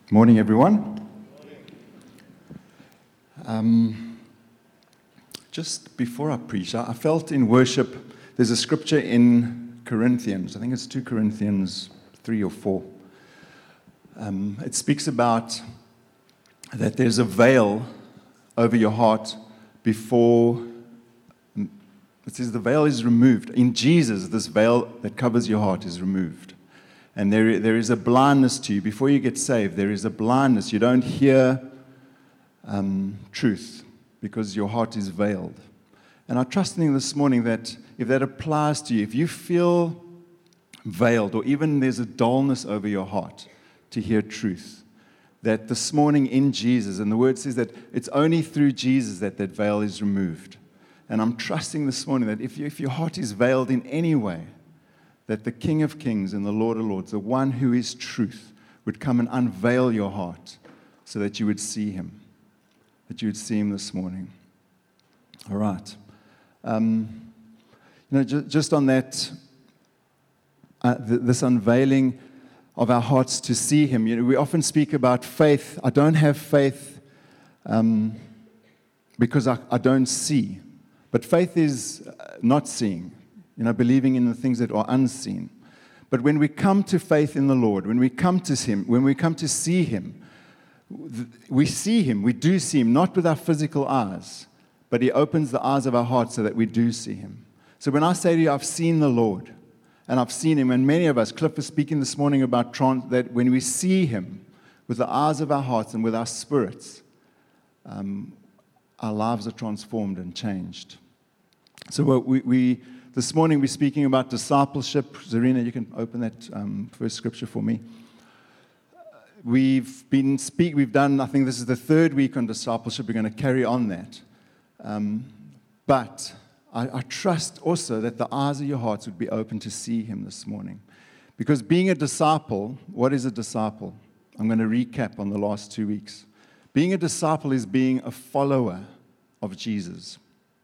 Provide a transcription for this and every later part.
Morning, everyone. Just before I preach, I felt in worship, there's a scripture in Corinthians, I think it's 2 Corinthians 3 or 4. It speaks about that there's a veil over your heart before, it says the veil is removed. In Jesus, this veil that covers your heart is removed. And there is a blindness to you. Before you get saved, there is a blindness. You don't hear truth because your heart is veiled. And I'm trusting this morning that if that applies to you, if you feel veiled or even there's a dullness over your heart to hear truth, that this morning in Jesus, and the word says that it's only through Jesus that that veil is removed. And I'm trusting this morning that if your heart is veiled in any way, that the King of Kings and the Lord of Lords, the one who is truth, would come and unveil your heart so that you would see him, this morning. All right. Just on that, this unveiling of our hearts to see him, we often speak about faith. I don't have faith because I don't see. But faith is not seeing. Believing in the things that are unseen. But when we come to faith in the Lord, when we come to him, when we come to see him, we see him, we do see him, not with our physical eyes, but he opens the eyes of our hearts so that we do see him. So when I say to you, I've seen the Lord, and I've seen him, and many of us, Cliff was speaking this morning about that when we see him with the eyes of our hearts and with our spirits, our lives are transformed and changed. So this morning we're speaking about discipleship. Zarina, you can open that first scripture for me. We've done, I think this is the third week on discipleship. We're going to carry on that. But I trust also that the eyes of your hearts would be open to see him this morning. Because being a disciple, what is a disciple? I'm going to recap on the last 2 weeks. Being a disciple is being a follower of Jesus.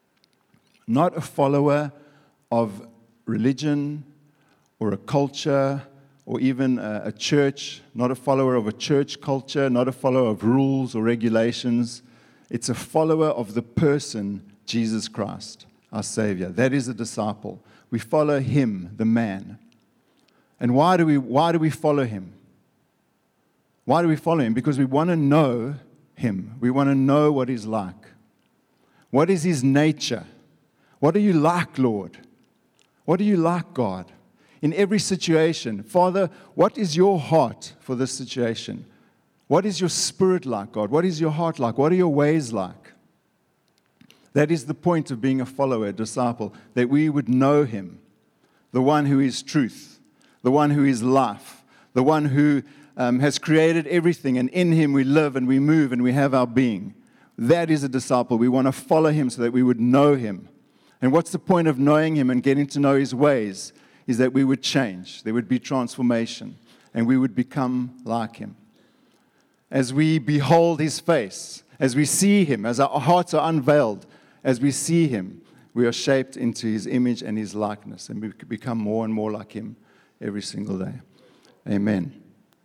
Not a follower of religion or a culture or even a church, not a follower of a church culture, not a follower of rules or regulations. It's a follower of the person, Jesus Christ, our Savior. That is a disciple. We follow him, the man. And why do we follow him? Why do we follow him? Because we want to know him. We want to know what he's like. What is his nature? What are you like, Lord? What do you like, God? In every situation, Father, what is your heart for this situation? What is your spirit like, God? What is your heart like? What are your ways like? That is the point of being a follower, a disciple, that we would know him, the one who is truth, the one who is life, the one who has created everything, and in him we live and we move and we have our being. That is a disciple. We want to follow him so that we would know him. And what's the point of knowing him and getting to know his ways? Is that we would change. There would be transformation. And we would become like him. As we behold his face, as we see him, as our hearts are unveiled, as we see him, we are shaped into his image and his likeness. And we become more and more like him every single day. Amen.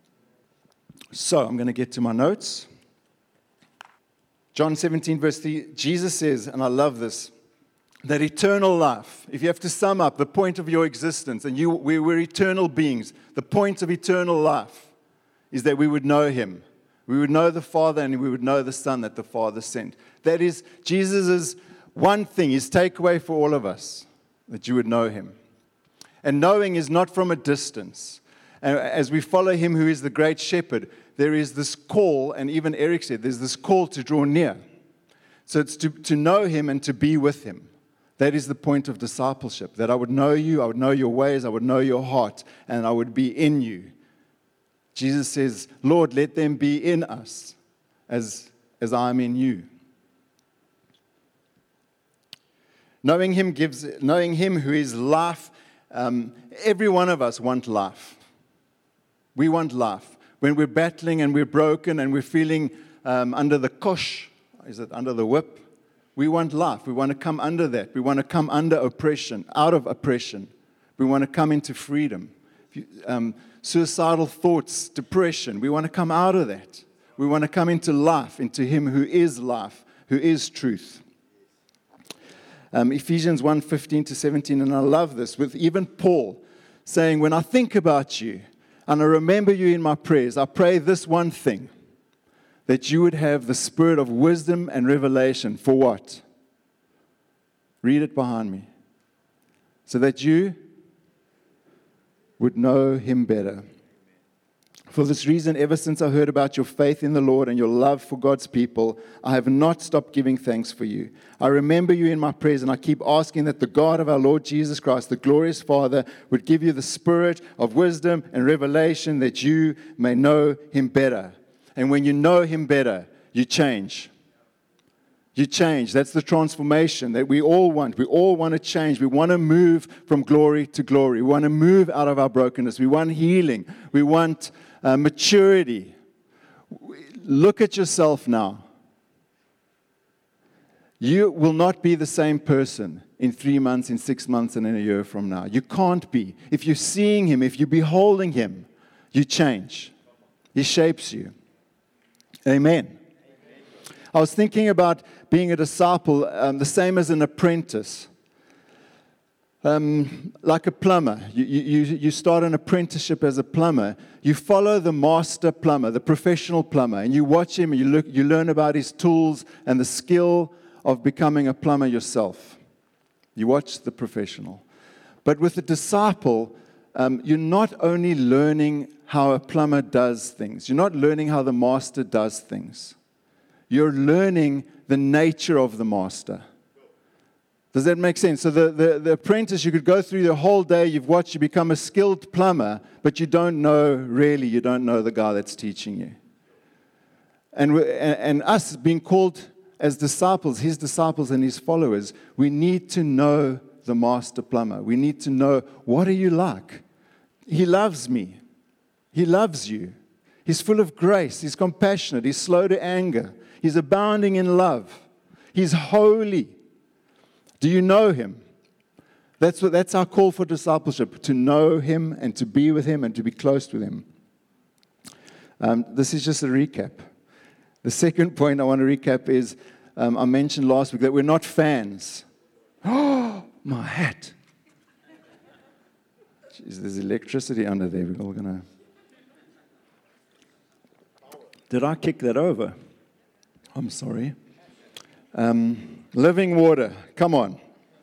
So I'm going to get to my notes. John 17, verse 3, Jesus says, and I love this, that eternal life, if you have to sum up the point of your existence, and we were eternal beings, the point of eternal life is that we would know him. We would know the Father and we would know the Son that the Father sent. That is Jesus' one thing, his takeaway for all of us, that you would know him. And knowing is not from a distance. As we follow him who is the great shepherd, there is this call, and even Eric said, there's this call to draw near. So it's to know him and to be with him. That is the point of discipleship, that I would know you, I would know your ways, I would know your heart, and I would be in you. Jesus says, Lord, let them be in us as I am in you. Knowing him who is life, every one of us want life. We want life. When we're battling and we're broken and we're feeling under the kosh, is it under the whip? We want life. We want to come under that. We want to come under oppression, out of oppression. We want to come into freedom. suicidal thoughts, depression. We want to come out of that. We want to come into life, into Him who is life, who is truth. Ephesians 1:15-17, and I love this, with even Paul saying, when I think about you and I remember you in my prayers, I pray this one thing, that you would have the spirit of wisdom and revelation. For what? Read it behind me. So that you would know Him better. For this reason, ever since I heard about your faith in the Lord and your love for God's people, I have not stopped giving thanks for you. I remember you in my prayers, and I keep asking that the God of our Lord Jesus Christ, the glorious Father, would give you the spirit of wisdom and revelation that you may know Him better. And when you know Him better, you change. You change. That's the transformation that we all want. We all want to change. We want to move from glory to glory. We want to move out of our brokenness. We want healing. We want maturity. Look at yourself now. You will not be the same person in 3 months, in 6 months, and in a year from now. You can't be. If you're seeing Him, if you're beholding Him, you change. He shapes you. Amen. I was thinking about being a disciple, the same as an apprentice. Like a plumber. You start an apprenticeship as a plumber. You follow the master plumber, the professional plumber, and you watch him, and you learn about his tools and the skill of becoming a plumber yourself. You watch the professional. But with a disciple, you're not only learning how a plumber does things. You're not learning how the master does things. You're learning the nature of the master. Does that make sense? So the apprentice, you could go through the whole day, you've watched, you become a skilled plumber, but you don't know the guy that's teaching you. And us being called as disciples, His disciples and His followers, we need to know the master plumber. We need to know, what are you like? He loves me. He loves you. He's full of grace. He's compassionate. He's slow to anger. He's abounding in love. He's holy. Do you know Him? That's our call for discipleship, to know Him and to be with Him and to be close with Him. This is just a recap. The second point I want to recap is, I mentioned last week that we're not fans. Oh, my hat. Jeez, there's electricity under there. We're all going to... Did I kick that over? I'm sorry. Living water. Come on.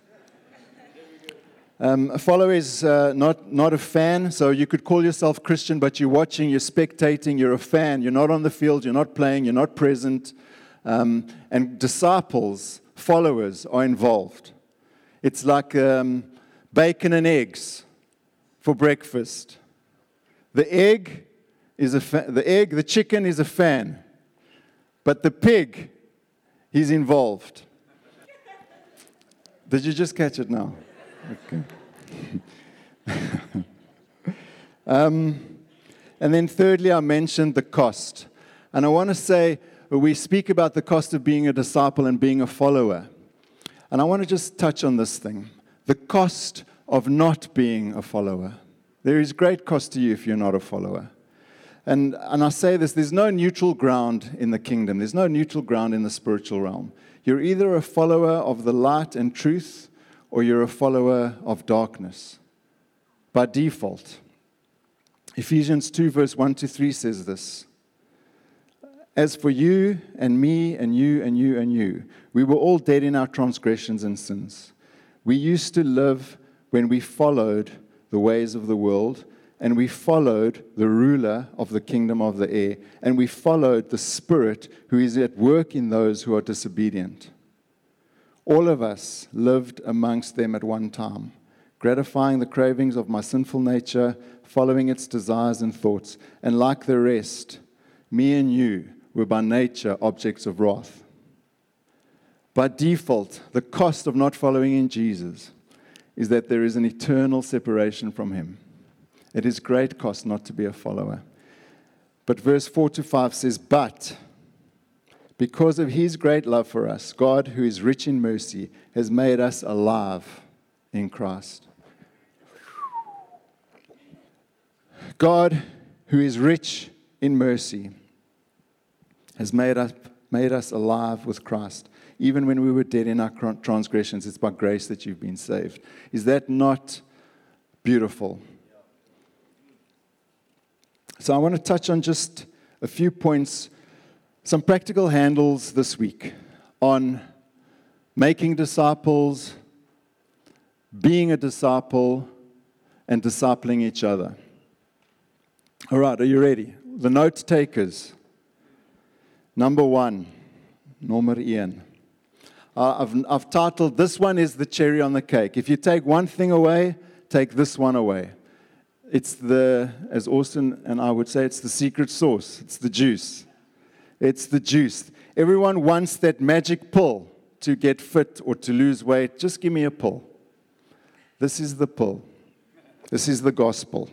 A follower is not a fan, so you could call yourself Christian, but you're watching, you're spectating, you're a fan. You're not on the field, you're not playing, you're not present. And disciples, followers, are involved. It's like bacon and eggs for breakfast. The chicken is a fan, but the pig, he's involved. Did you just catch it now? Okay. And then thirdly, I mentioned the cost. And I want to say, we speak about the cost of being a disciple and being a follower. And I want to just touch on this thing. The cost of not being a follower. There is great cost to you if you're not a follower. And I say this, there's no neutral ground in the kingdom. There's no neutral ground in the spiritual realm. You're either a follower of the light and truth, or you're a follower of darkness. By default. Ephesians 2 verse 1-3 says this. As for you and me and you and you and you, we were all dead in our transgressions and sins. We used to live when we followed the ways of the world, and we followed the ruler of the kingdom of the air, and we followed the Spirit who is at work in those who are disobedient. All of us lived amongst them at one time, gratifying the cravings of my sinful nature, following its desires and thoughts, and like the rest, me and you were by nature objects of wrath. By default, the cost of not following in Jesus is that there is an eternal separation from Him. It is great cost not to be a follower. But verse 4-5 says, but because of His great love for us, God, who is rich in mercy, has made us alive in Christ. God, who is rich in mercy, has made us alive with Christ. Even when we were dead in our transgressions, it's by grace that you've been saved. Is that not beautiful? So I want to touch on just a few points, some practical handles this week on making disciples, being a disciple, and discipling each other. All right, are you ready? The note takers. Number 1, Nommer 1. I've titled, this one is the cherry on the cake. If you take one thing away, take this one away. It's as Austin and I would say, it's the secret sauce. It's the juice. It's the juice. Everyone wants that magic pill to get fit or to lose weight. Just give me a pill. This is the pill. This is the gospel.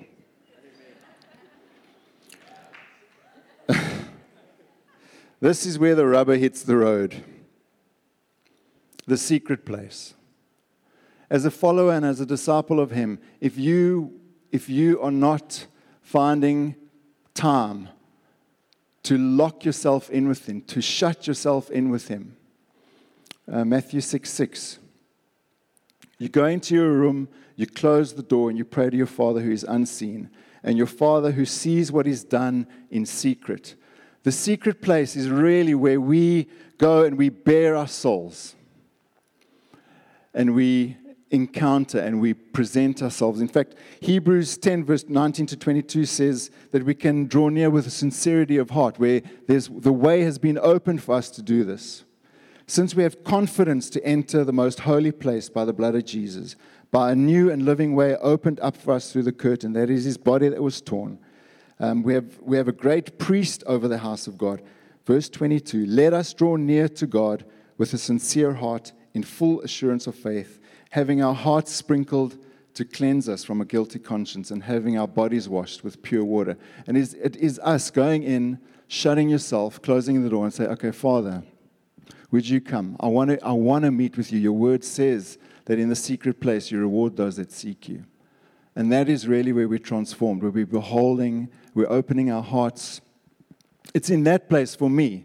This is where the rubber hits the road. The secret place. As a follower and as a disciple of Him, if you are not finding time to lock yourself in with Him, to shut yourself in with Him, Matthew 6:6. You go into your room, you close the door, and you pray to your Father who is unseen, and your Father who sees what is done in secret. The secret place is really where we go and we bare our souls. And we encounter and we present ourselves. In fact, Hebrews 10, verse 19 to 22 says that we can draw near with a sincerity of heart, where the way has been opened for us to do this. Since we have confidence to enter the most holy place by the blood of Jesus, by a new and living way opened up for us through the curtain, that is His body that was torn. We have a great priest over the house of God. Verse 22, let us draw near to God with a sincere heart in full assurance of faith, having our hearts sprinkled to cleanse us from a guilty conscience and having our bodies washed with pure water. And it is us going in, shutting yourself, closing the door and say, okay, Father, would you come? I want to meet with you. Your word says that in the secret place you reward those that seek you. And that is really where we're transformed, where we're beholding, we're opening our hearts. It's in that place for me.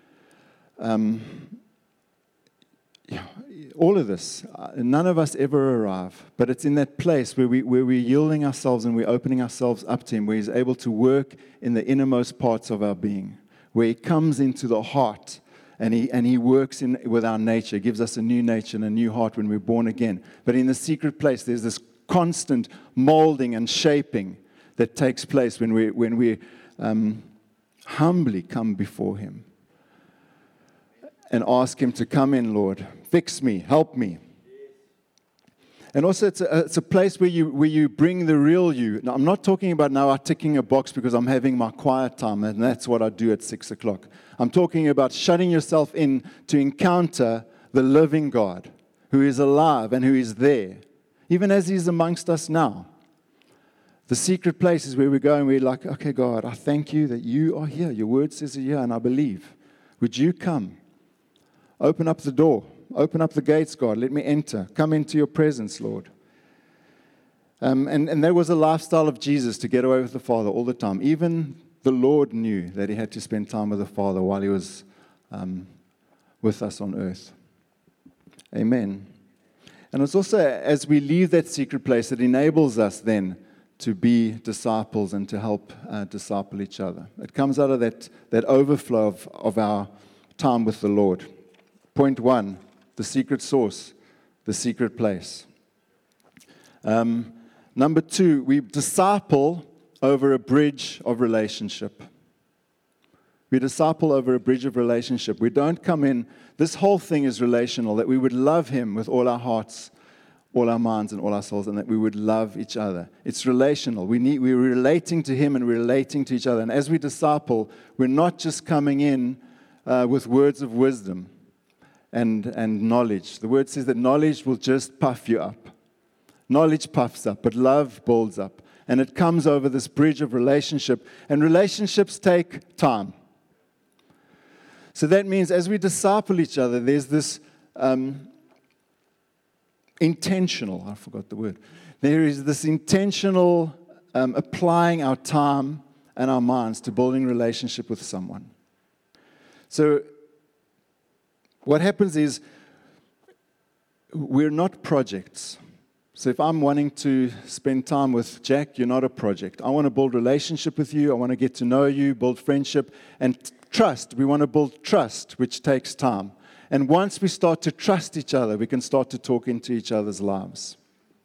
All of this, none of us ever arrive, but it's in that place where we're yielding ourselves and we're opening ourselves up to Him, where He's able to work in the innermost parts of our being, where He comes into the heart and He works with our nature, gives us a new nature and a new heart when we're born again. But in the secret place, there's this constant molding and shaping that takes place when we humbly come before Him and ask Him to come in, Lord, fix me, help me. And also, it's a place where you bring the real you. Now, I'm not talking about now ticking a box because I'm having my quiet time, and that's what I do at 6 o'clock. I'm talking about shutting yourself in to encounter the living God who is alive and who is there, even as He's amongst us now. The secret place is where we go and we're like, okay, God, I thank you that you are here. Your word says you're here, and I believe. Would you come? Open up the door. Open up the gates, God. Let me enter. Come into your presence, Lord. And there was a lifestyle of Jesus to get away with the Father all the time. Even the Lord knew that He had to spend time with the Father while He was with us on earth. Amen. And it's also, as we leave that secret place, it enables us then to be disciples and to help disciple each other. It comes out of that overflow of our time with the Lord. Point 1, the secret source, the secret place. Number 2, we disciple over a bridge of relationship. We disciple over a bridge of relationship. We don't come in, this whole thing is relational, that we would love Him with all our hearts, all our minds, and all our souls, and that we would love each other. It's relational. We're relating to Him and we're relating to each other. And as we disciple, we're not just coming in with words of wisdom and knowledge. The word says that knowledge will just puff you up. Knowledge puffs up, but love builds up. And it comes over this bridge of relationship. And relationships take time. So that means as we disciple each other, there's this intentional, I forgot the word. There is this intentional applying our time and our minds to building relationship with someone. So what happens is we're not projects. So if I'm wanting to spend time with Jack, you're not a project. I want to build relationship with you. I want to get to know you, build friendship, and trust. We want to build trust, which takes time. And once we start to trust each other, we can start to talk into each other's lives.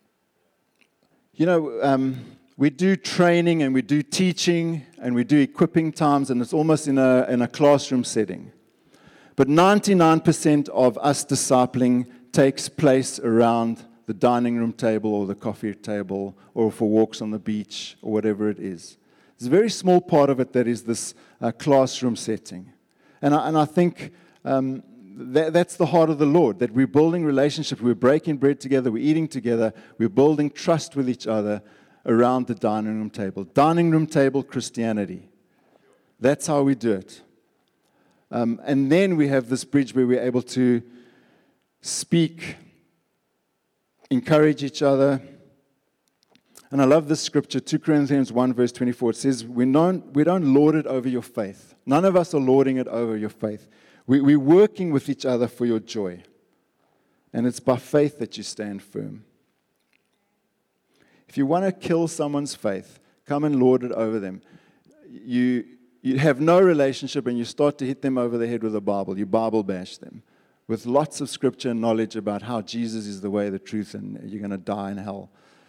You know, we do training and we do teaching and we do equipping times, and it's almost in a classroom setting. But 99% of us discipling takes place around the dining room table or the coffee table or for walks on the beach or whatever it is. There's a very small part of it that is this classroom setting. And I think that's the heart of the Lord, that we're building relationship, we're breaking bread together, we're eating together, we're building trust with each other around the dining room table. Dining room table Christianity. That's how we do it. And then we have this bridge where we're able to speak, encourage each other. And I love this scripture, 2 Corinthians 1, verse 24. It says, we don't lord it over your faith. None of us are lording it over your faith. We're working with each other for your joy. And it's by faith that you stand firm. If you want to kill someone's faith, come and lord it over them. You have no relationship and you start to hit them over the head with a Bible. You Bible bash them with lots of scripture and knowledge about how Jesus is the way, the truth, and you're going to die in hell.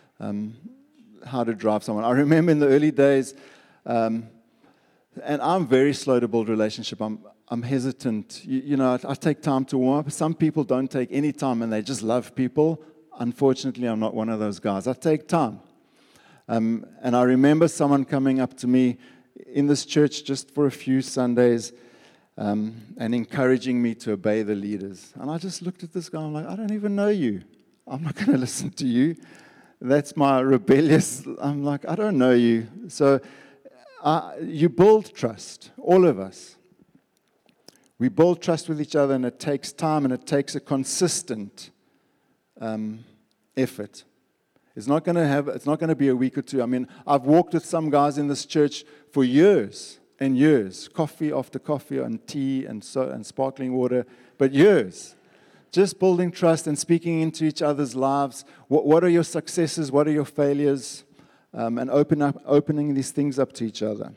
How to drive someone. I remember in the early days, and I'm very slow to build relationship. I'm hesitant. You know, I take time to warm up. Some people don't take any time and they just love people. Unfortunately, I'm not one of those guys. I take time. And I remember someone coming up to me in this church just for a few Sundays and encouraging me to obey the leaders. And I just looked at this guy. I'm like, I don't even know you. I'm not going to listen to you. That's my rebellious. I'm like, I don't know you. So you build trust, all of us. We build trust with each other, and it takes time, and it takes a consistent effort. It's not going to be a week or two. I mean, I've walked with some guys in this church for years and years, coffee after coffee and tea and sparkling water, but years. Just building trust and speaking into each other's lives. What are your successes? What are your failures? And opening these things up to each other.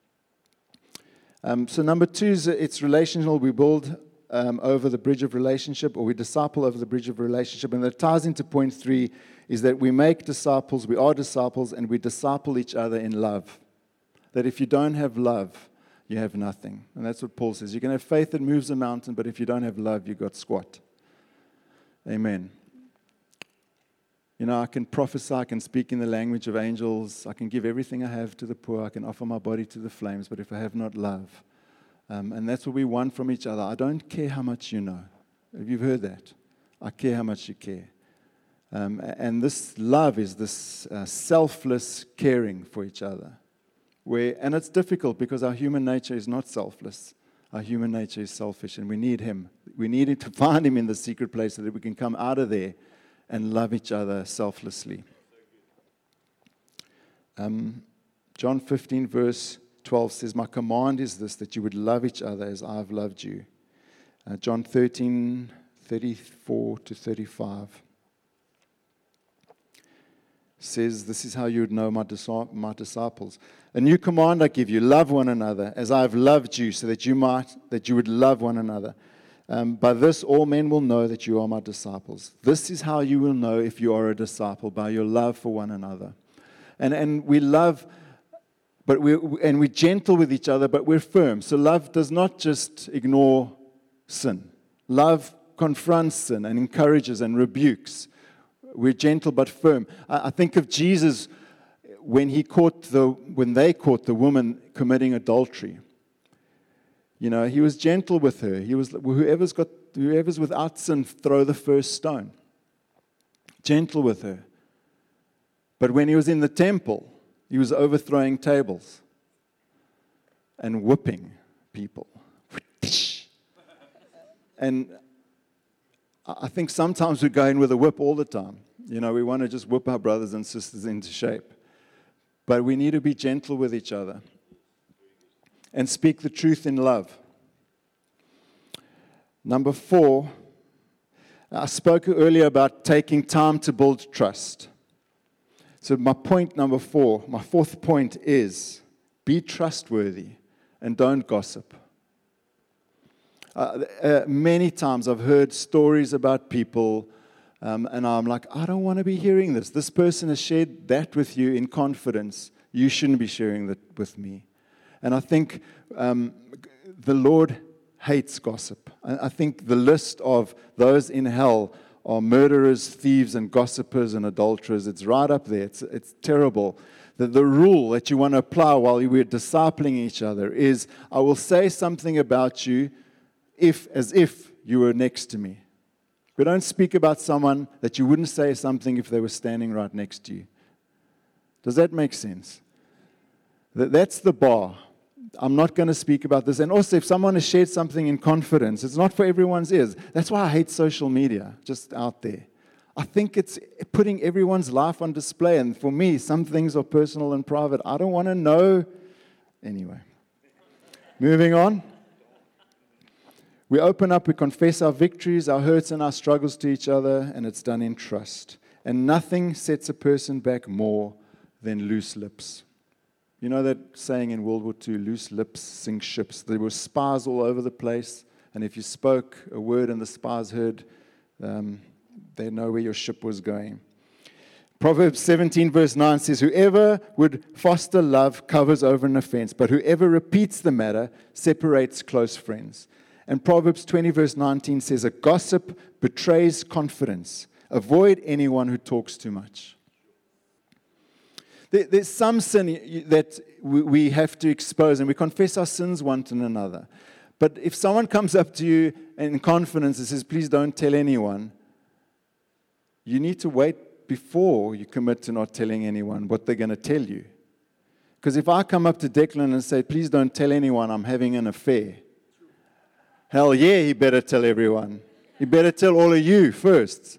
So number 2 is it's relational. We build over the bridge of relationship, or we disciple over the bridge of relationship. And that ties into point 3 is that we make disciples, we are disciples, and we disciple each other in love. That if you don't have love, you have nothing. And that's what Paul says. You can have faith that moves a mountain, but if you don't have love, you've got squat. Amen. You know, I can prophesy, I can speak in the language of angels, I can give everything I have to the poor, I can offer my body to the flames, but if I have not love, and that's what we want from each other. I don't care how much you know. Have you heard that? I care how much you care. And this love is this selfless caring for each other. And it's difficult because our human nature is not selfless. Our human nature is selfish, and we need Him. We need to find Him in the secret place so that we can come out of there and love each other selflessly. John 15, verse 12 says, my command is this, that you would love each other as I have loved you. John 13, 34 to 35 says, this is how you would know my disciples. A new command I give you, love one another as I have loved you, so that you would love one another. By this all men will know that you are my disciples. This is how you will know if you are a disciple, by your love for one another. And we love, but we're gentle with each other, but we're firm. So love does not just ignore sin. Love confronts sin and encourages and rebukes. We're gentle but firm. I think of Jesus when they caught the woman committing adultery. You know, He was gentle with her. He was whoever's without sin, throw the first stone. Gentle with her. But when He was in the temple, He was overthrowing tables and whipping people. And I think sometimes we go in with a whip all the time. You know, we want to just whip our brothers and sisters into shape. But we need to be gentle with each other and speak the truth in love. Number 4, I spoke earlier about taking time to build trust. So my point number 4, my 4th point is, be trustworthy and don't gossip. Many times I've heard stories about people, and I'm like, I don't want to be hearing this. This person has shared that with you in confidence. You shouldn't be sharing that with me. And I think the Lord hates gossip. I think the list of those in hell are murderers, thieves, and gossipers and adulterers. It's right up there. It's terrible. The rule that you want to apply while we're discipling each other is, I will say something about you as if you were next to me. We don't speak about someone that you wouldn't say something if they were standing right next to you. Does that make sense? That's the bar. I'm not going to speak about this. And also, if someone has shared something in confidence, it's not for everyone's ears. That's why I hate social media, just out there. I think it's putting everyone's life on display. And for me, some things are personal and private. I don't want to know. Anyway, moving on. We open up, we confess our victories, our hurts, and our struggles to each other, and it's done in trust. And nothing sets a person back more than loose lips. You know that saying in World War II, loose lips sink ships. There were spies all over the place, and if you spoke a word and the spies heard, they know where your ship was going. Proverbs 17 verse 9 says, whoever would foster love covers over an offense, but whoever repeats the matter separates close friends. And Proverbs 20 verse 19 says, a gossip betrays confidence. Avoid anyone who talks too much. There's some sin that we have to expose, and we confess our sins one to another. But if someone comes up to you in confidence and says, please don't tell anyone, you need to wait before you commit to not telling anyone what they're going to tell you. Because if I come up to Declan and say, please don't tell anyone I'm having an affair, hell yeah, he better tell everyone. He better tell all of you first.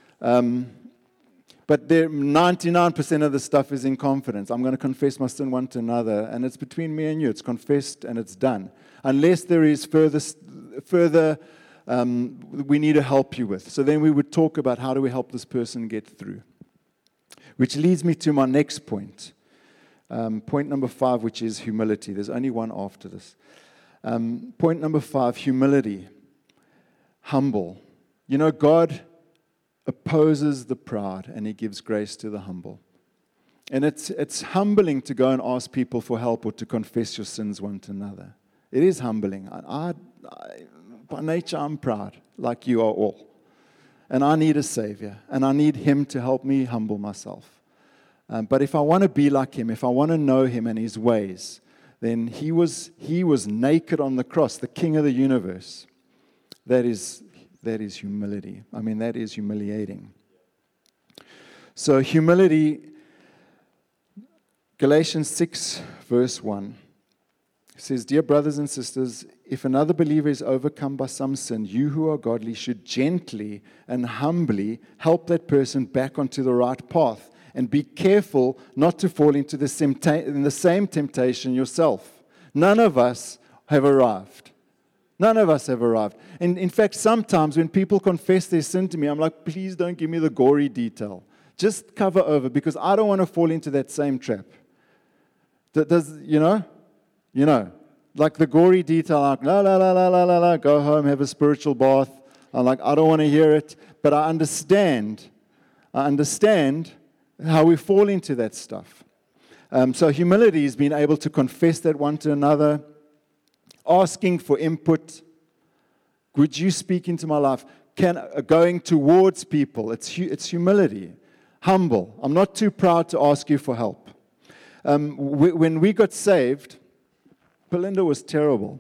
But 99% of the stuff is in confidence. I'm going to confess my sin one to another, and it's between me and you. It's confessed and it's done. Unless there is further we need to help you with. So then we would talk about how do we help this person get through. Which leads me to my next point. Point number 5, which is humility. There's only one after this. Point number 5, humility. Humble. You know, God opposes the proud and He gives grace to the humble. And it's humbling to go and ask people for help or to confess your sins one to another. It is humbling. By nature, I'm proud, like you are all. And I need a Savior, and I need Him to help me humble myself. But if I want to be like Him, if I want to know Him and His ways, then He was naked on the cross, the King of the universe. That is humility. I mean, that is humiliating. So humility, Galatians 6, verse 1, says, dear brothers and sisters, if another believer is overcome by some sin, you who are godly should gently and humbly help that person back onto the right path, and be careful not to fall into the same temptation yourself. None of us have arrived. None of us have arrived. And in fact, sometimes when people confess their sin to me, I'm like, please don't give me the gory detail. Just cover over, because I don't want to fall into that same trap. You know, like the gory detail, like, la, go home, have a spiritual bath. I'm like, I don't want to hear it. But I understand how we fall into that stuff. So humility is being able to confess that one to another, asking for input. Would you speak into my life? Going towards people. It's humility. Humble. I'm not too proud to ask you for help. When we got saved, Belinda was terrible.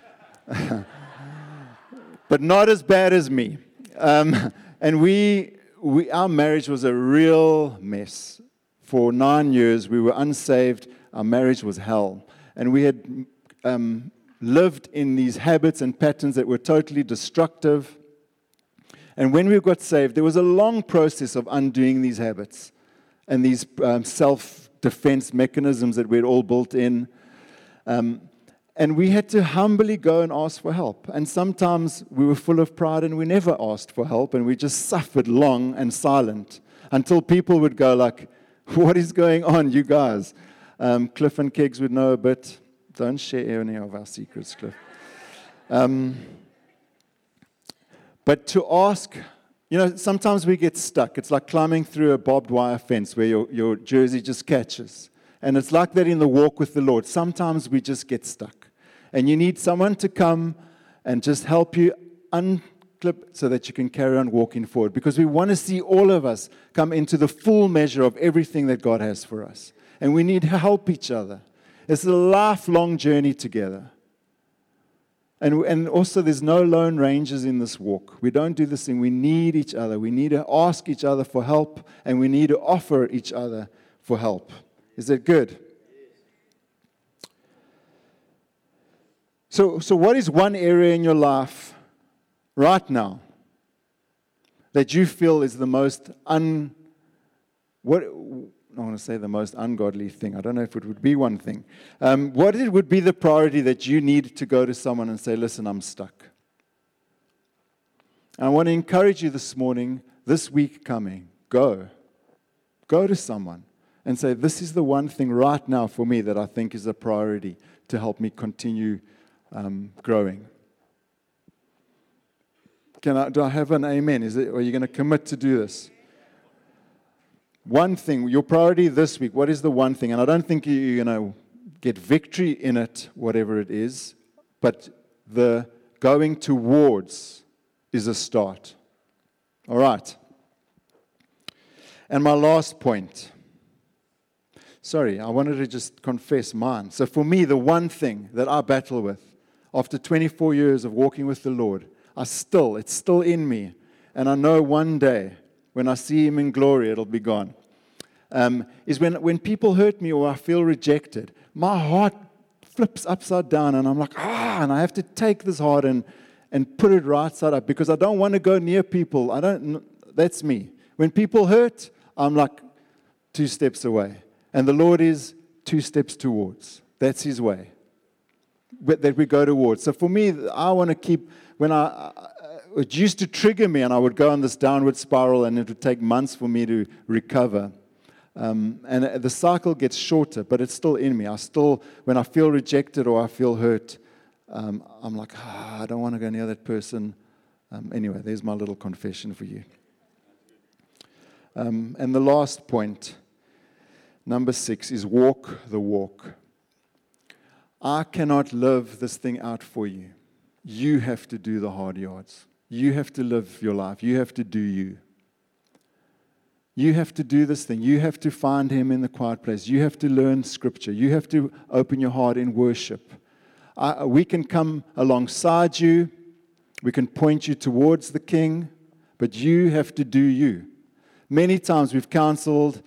But not as bad as me. And our marriage was a real mess. For 9 years, we were unsaved. Our marriage was hell. And we had lived in these habits and patterns that were totally destructive. And when we got saved, there was a long process of undoing these habits and these self-destructive defense mechanisms that we'd all built in. And we had to humbly go and ask for help. And sometimes we were full of pride and we never asked for help, and we just suffered long and silent until people would go like, what is going on, you guys? Cliff and Kegs would know a bit. Don't share any of our secrets, Cliff. But to ask, sometimes we get stuck. It's like climbing through a barbed wire fence where your jersey just catches. And it's like that in the walk with the Lord. Sometimes we just get stuck. And you need someone to come and just help you unclip so that you can carry on walking forward. Because we want to see all of us come into the full measure of everything that God has for us. And we need to help each other. It's a lifelong journey together. And also, there's no lone rangers in this walk. We don't do this thing. We need each other. We need to ask each other for help, and we need to offer each other for help. Is that good? So what is one area in your life right now that you feel is the most I want to say the most ungodly thing. I don't know if it would be one thing. What would be the priority that you need to go to someone and say, listen, I'm stuck? And I want to encourage you this morning, this week coming, go to someone and say, this is the one thing right now for me that I think is a priority to help me continue growing. Do I have an amen? Are you going to commit to do this? One thing, your priority this week, what is the one thing? And I don't think you're going to get victory in it, whatever it is, but the going towards is a start. All right. And my last point. Sorry, I wanted to just confess mine. So for me, the one thing that I battle with, after 24 years of walking with the Lord, it's still in me. And I know one day, when I see Him in glory, it'll be gone. Is when people hurt me or I feel rejected, my heart flips upside down and I'm like, and I have to take this heart and put it right side up because I don't want to go near people. That's me. When people hurt, I'm like 2 steps away. And the Lord is 2 steps towards. That's His way that we go towards. So for me, I want to keep, it used to trigger me and I would go on this downward spiral and it would take months for me to recover. And the cycle gets shorter, but it's still in me. When I feel rejected or I feel hurt, I'm like, I don't want to go near that person. Anyway, there's my little confession for you. And the last point, number 6, is walk the walk. I cannot live this thing out for you. You have to do the hard yards. You have to live your life. You have to do you. You have to do this thing. You have to find Him in the quiet place. You have to learn Scripture. You have to open your heart in worship. We can come alongside you. We can point you towards the King, but you have to do you. Many times we've counseled.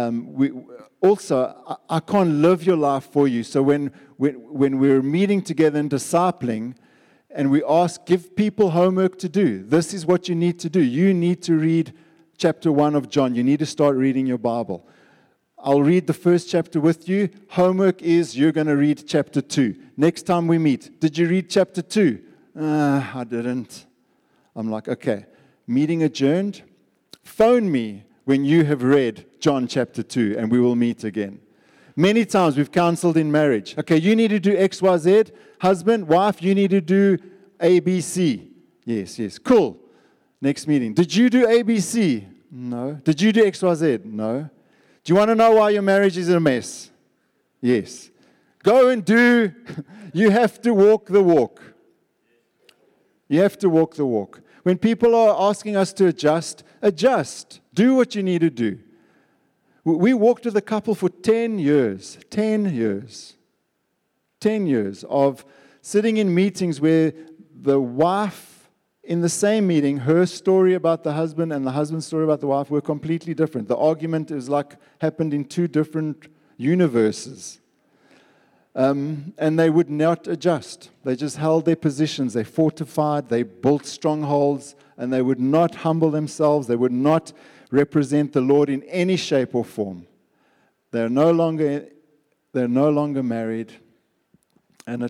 I can't live your life for you. So when we're meeting together and discipling, and we give people homework to do, this is what you need to do. You need to read chapter 1 of John. You need to start reading your Bible. I'll read the first chapter with you. Homework is you're going to read chapter 2. Next time we meet, did you read chapter 2? I didn't. I'm like, okay, meeting adjourned. Phone me when you have read John chapter 2 and we will meet again. Many times we've counseled in marriage. Okay, you need to do X, Y, Z. Husband, wife, you need to do A, B, C. Yes. Cool. Next meeting. Did you do A, B, C? No. Did you do X, Y, Z? No. Do you want to know why your marriage is a mess? Yes. Go and do. You have to walk the walk. You have to walk the walk. When people are asking us to adjust. Do what you need to do. We walked with a couple for 10 years. 10 years. 10 years of sitting in meetings where the wife, in the same meeting, her story about the husband and the husband's story about the wife were completely different. The argument is like happened in 2 different universes. And they would not adjust. They just held their positions. They fortified. They built strongholds. And they would not humble themselves. They would not represent the Lord in any shape or form. They're no longer married. And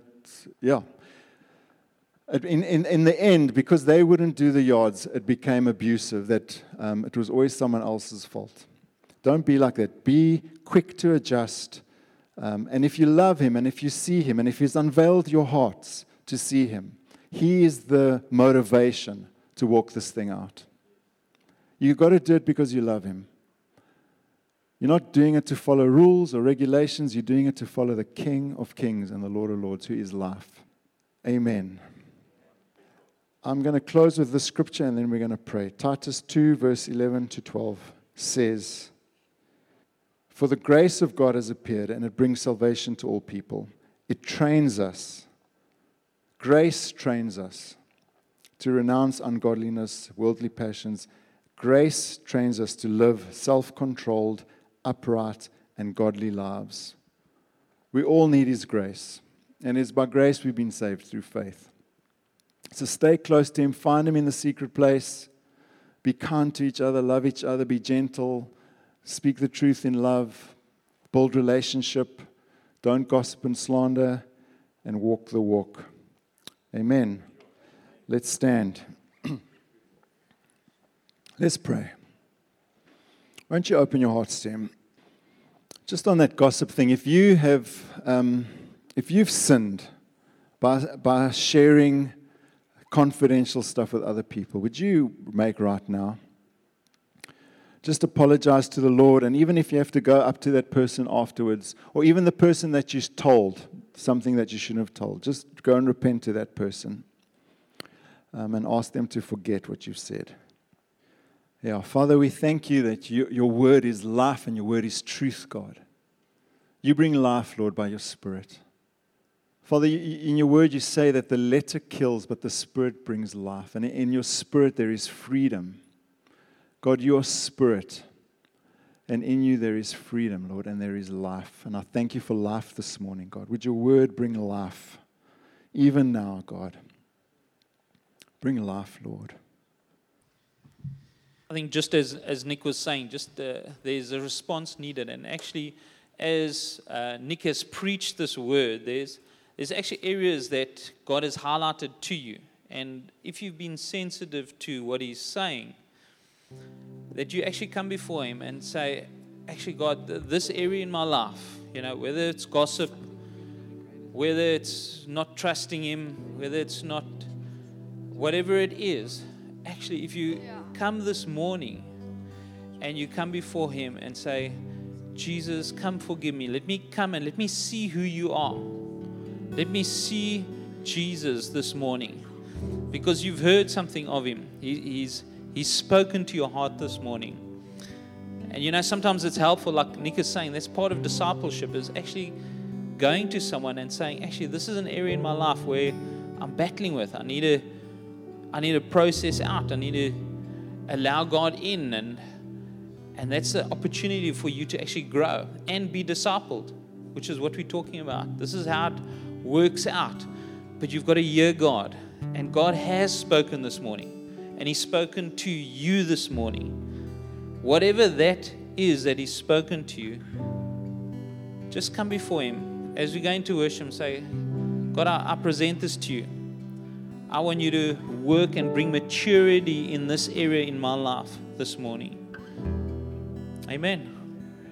in the end, because they wouldn't do the yards, it became abusive, that it was always someone else's fault. Don't be like that. Be quick to adjust. And if you love him, and if you see him, and if he's unveiled your hearts to see him, he is the motivation to walk this thing out. You've got to do it because you love him. You're not doing it to follow rules or regulations. You're doing it to follow the King of Kings and the Lord of Lords, who is life. Amen. I'm going to close with this scripture, and then we're going to pray. Titus 2, verse 11 to 12 says, "For the grace of God has appeared, and it brings salvation to all people. It trains us. Grace trains us to renounce ungodliness, worldly passions. Grace trains us to live self-controlled, upright, and godly lives." We all need his grace. And it's by grace we've been saved through faith. So stay close to him. Find him in the secret place. Be kind to each other. Love each other. Be gentle. Speak the truth in love. Build relationship. Don't gossip and slander. And walk the walk. Amen. Let's stand. Let's pray. Won't you open your hearts to him? Just on that gossip thing, if you've sinned by sharing confidential stuff with other people, would you make right now? Just apologize to the Lord, and even if you have to go up to that person afterwards, or even the person that you told something that you shouldn't have told, just go and repent to that person and ask them to forget what you've said. Yeah, Father, we thank you that your word is life and your word is truth, God. You bring life, Lord, by your Spirit. Father, in your word you say that the letter kills, but the Spirit brings life. And in your Spirit there is freedom. God, your Spirit, and in you there is freedom, Lord, and there is life. And I thank you for life this morning, God. Would your word bring life, even now, God? Bring life, Lord. I think just as Nick was saying, there's a response needed. And actually, as Nick has preached this word, there's actually areas that God has highlighted to you. And if you've been sensitive to what he's saying, that you actually come before him and say, actually, God, this area in my life, whether it's gossip, whether it's not trusting him, whether it's not, whatever it is, actually, if you come this morning and you come before him and say, Jesus, come forgive me. Let me come and let me see who you are. Let me see Jesus this morning. Because you've heard something of him. He's spoken to your heart this morning. And sometimes it's helpful, like Nick is saying, that's part of discipleship, is actually going to someone and saying, actually, this is an area in my life where I'm battling with. I need to process out. I need to allow God in, and that's the opportunity for you to actually grow and be discipled, which is what we're talking about. This is how it works out. But you've got to hear God, and God has spoken this morning, and he's spoken to you this morning. Whatever that is that he's spoken to you, just come before him. As we're going to worship, say, God, I present this to you. I want you to work and bring maturity in this area in my life this morning. Amen.